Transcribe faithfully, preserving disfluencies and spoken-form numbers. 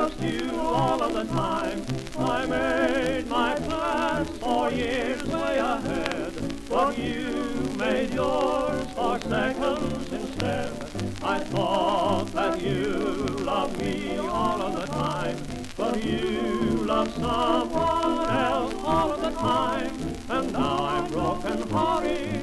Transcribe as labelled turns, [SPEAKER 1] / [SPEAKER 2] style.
[SPEAKER 1] just you all of the time. I made my plans for years way ahead, but you made yours for seconds instead. I thought that you loved me all of the time, but you love someone else all of the time. And now I'm broken hearted